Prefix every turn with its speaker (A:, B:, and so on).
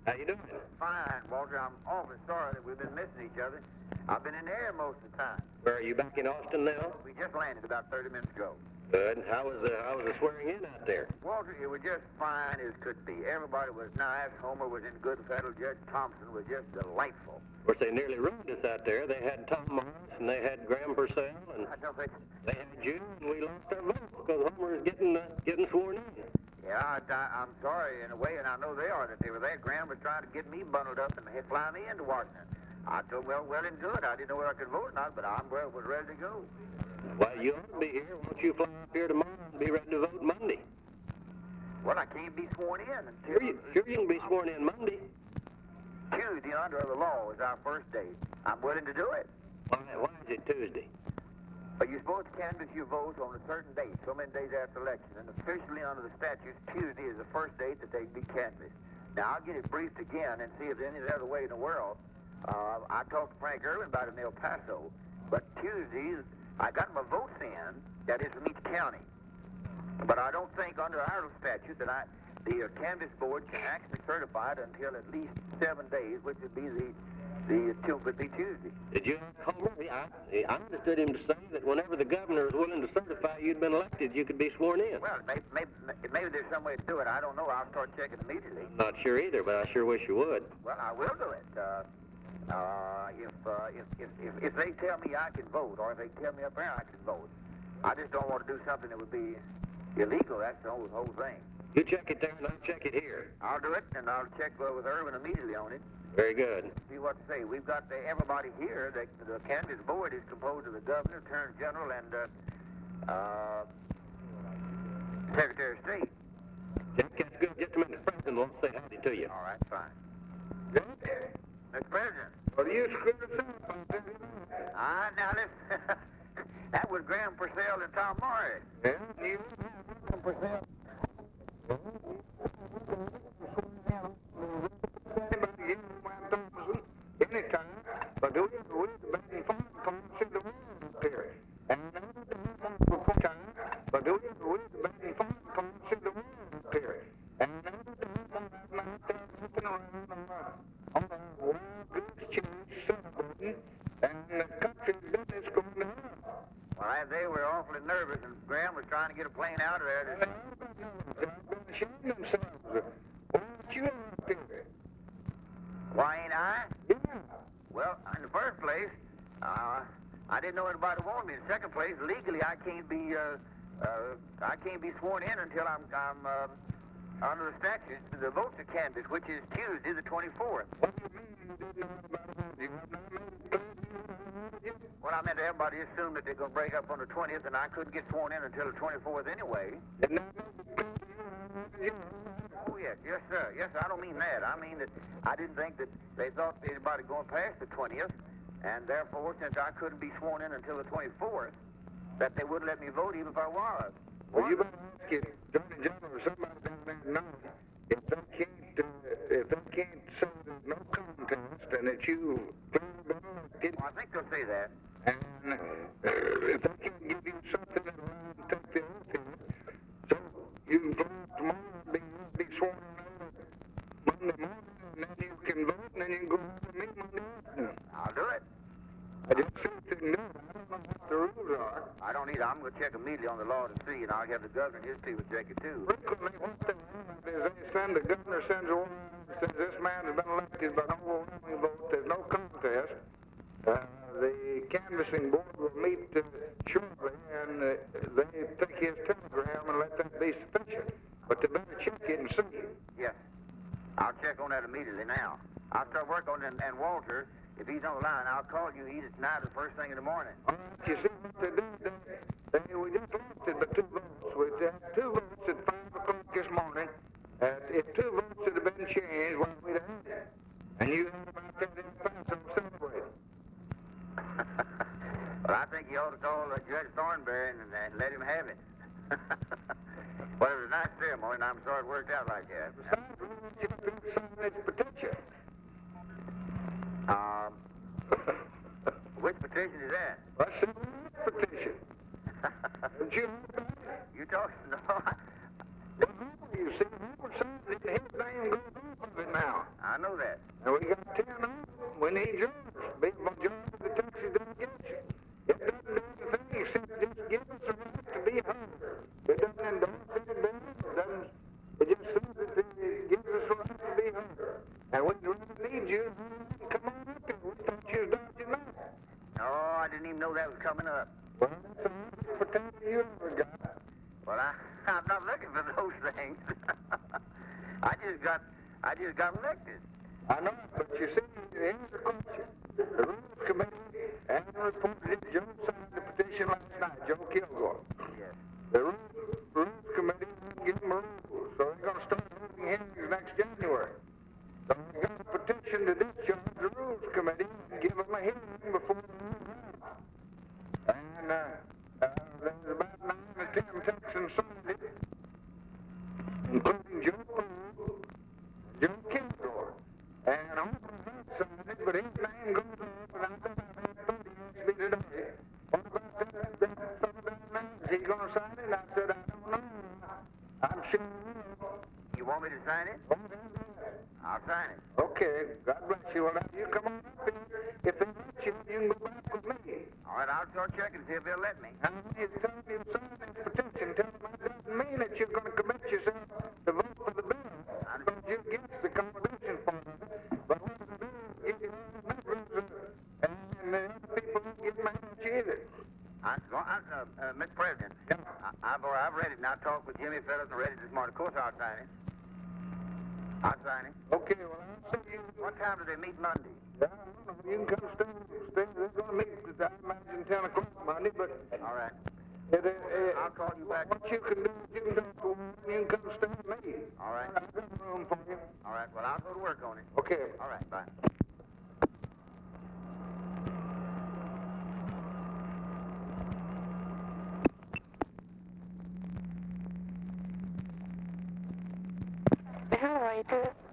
A: How you doing?
B: Fine, Walter. I'm awfully sorry that we've been missing each other. I've been in the air most of the time.
A: Where are you back in Austin now?
B: We just landed about 30 minutes ago.
A: Good. How was the swearing in out there?
B: Walter, it was just fine as could be. Everybody was nice. Homer was in good fettle. Judge Thompson was just delightful.
A: Of course, they nearly ruined us out there. They had Tom Morris and they had Graham Purcell and
B: I don't think...
A: they had you, and we lost our vote because Homer is getting sworn in.
B: Yeah, I'm sorry in a way, and I know they are that they were there. Graham was trying to get me bundled up and fly me into Washington. I told him, well and good. I didn't know whether I could vote or not, but I was ready to go.
A: Well, you ought to be here. Won't you fly up here tomorrow and be ready to vote Monday?
B: Well, I can't be sworn in until...
A: Sure you can be sworn in Monday.
B: Tuesday, under the law, is our first date. I'm willing to do it.
A: Why is it Tuesday?
B: But you're supposed to canvass your votes on a certain date, so many days after election. And officially under the statutes, Tuesday is the first date that they be canvassed. Now, I'll get it briefed again and see if there's any other way in the world. I talked to Frank Irwin about it in El Paso, but Tuesdays, I got my votes in, that is from each county. But I don't think under our statute that the canvass board can actually certify it until at least 7 days, which would be would be Tuesday.
A: Did you ask Homer? I understood him to say that whenever the governor is willing to certify you'd been elected, you could be sworn in.
B: Well, maybe there's some way to do it. I don't know. I'll start checking immediately.
A: I'm not sure either, but I sure wish you would.
B: Well, I will do it. If they tell me I can vote, or if they tell me up there I can vote, I just don't want to do something that would be illegal. That's the whole thing.
A: You check it there and I'll check it here.
B: I'll do it, and I'll check with Irwin immediately on it.
A: Very good.
B: See what to say. We've got everybody here. The canvass board is composed of the governor, attorney general, and secretary of state.
A: Jack, that's good. Just a minute. The president wants to say howdy to you.
B: All right, fine.
A: Jack?
B: Mr. President.
A: What are you screwing up?
B: Now listen. That was Graham Purcell and Tom Morris.
A: Yeah, you
B: Graham Purcell.
A: Anytime, but we back and forth from the world up here. And time, but we back and forth from the world up here. And on the world goods church celebrating, and the country business going to hell.
B: Well, they were awfully nervous, and Graham was trying to get a plane out of there.
A: They're going to show themselves. Why aren't you up here?
B: Why ain't I?
A: Yeah.
B: Well, in the first place, I didn't know anybody wanted me. In the second place, legally, I can't be sworn in until I'm under the statutes. The votes are canvassed, which is Tuesday, the 24th.
A: What do you mean you didn't know about it?
B: Well, I meant everybody assumed that they're going to break up on the 20th, and I couldn't get sworn in until the 24th anyway. Oh, yes, sir. Yes, sir. I don't mean that. I mean that I didn't think that they thought anybody going past the 20th, and therefore, since I couldn't be sworn in until the 24th, that they wouldn't let me vote even if I was.
A: Well, you better ask it, Attorney General or somebody down there know if they can't say there's no contest and that you
B: well, I think they'll say that.
A: And if they can't give you something that will take the oath in it, so you can vote tomorrow and be sworn in Monday morning, and then you can vote, and then you can go home and meet Monday afternoon.
B: I'll do it.
A: I just see if they can do it. I don't know what the rules are.
B: I don't either. I'm going to check immediately on the law to see, and I'll have the governor and his people check it too.
A: Frequently, what they do is the governor sends a warning and says this man has been elected by an overwhelming vote. There's no contest. The canvassing board will meet shortly, and they take his telegram and let that be sufficient. But they better check it and see.
B: Yes. I'll check on that immediately now. I'll start work on it, and Walter, if he's on the line, I'll call you either tonight or first thing in the morning.
A: All right, you see what they did? We just elected the 2 votes. We had 2 votes at 5 o'clock this morning. If 2 votes had been changed, well, we'd have had it. And you had about that in Paso celebrating.
B: Well, I think you ought to call Judge Thornberry and let him have it. Well, it was a nice ceremony, and I'm sorry it worked out like that.
A: Besides, we want you to sign this petition.
B: Which petition is that?
A: Well, that's the petition. Did you know that?
B: You talking? No.
A: You see, Hoover says that his name goes off of it now.
B: I know that was coming up.
A: Well, that's the most potato you ever got.
B: Well, I'm not looking for those things. I just got elected.
A: I know, but you see, here's the question. The Rules Committee and reported it. Joe signed the petition last night, Joe Kilgore.
B: Yes.
A: The Rules Committee won't give them rules, so they're going to start holding hearings next January. So we got a petition to discharge the Rules Committee and give them a hearing before the new year. And there's about 9 or 10 Texans signed it, including Joe Poole, Joe Kilgore. And I'm going to signed it, but his name goes off, and I think I've had 30 yesterday today. What about that fellow down there? Is he going to sign it? I said, I don't know. I'm sure you know.
B: You want me to sign it?
A: Oh, yeah.
B: I'll sign it.
A: Okay, God bless you. Well, now you come on up here. If they let you, you can go back with me.
B: All right, I'll start checking and see if they'll let me.
A: And when you tell me to sign this petition, tell them that doesn't mean that you're going to commit yourself to vote for the bill. Because you're against the competition part of it. But what the bill is, you know, members and the other people who get mad at you either.
B: Mr. President,
A: Yeah.
B: I've read it, and I talked with Jimmy Phillips and read it this morning. Of course, I'll sign it. I'll sign it.
A: Okay, well, I'll see you.
B: What time do they meet Monday?
A: Yeah, I don't know. You can come stay. They're going to meet, I imagine, 10 o'clock Monday, but...
B: All right.
A: I'll
B: call you back.
A: What you can do is you can talk to them, you can come stay with me.
B: All right.
A: I've got room for you.
B: All right, well, I'll go to work on it.
A: Okay.
B: All right, bye.
C: How are you?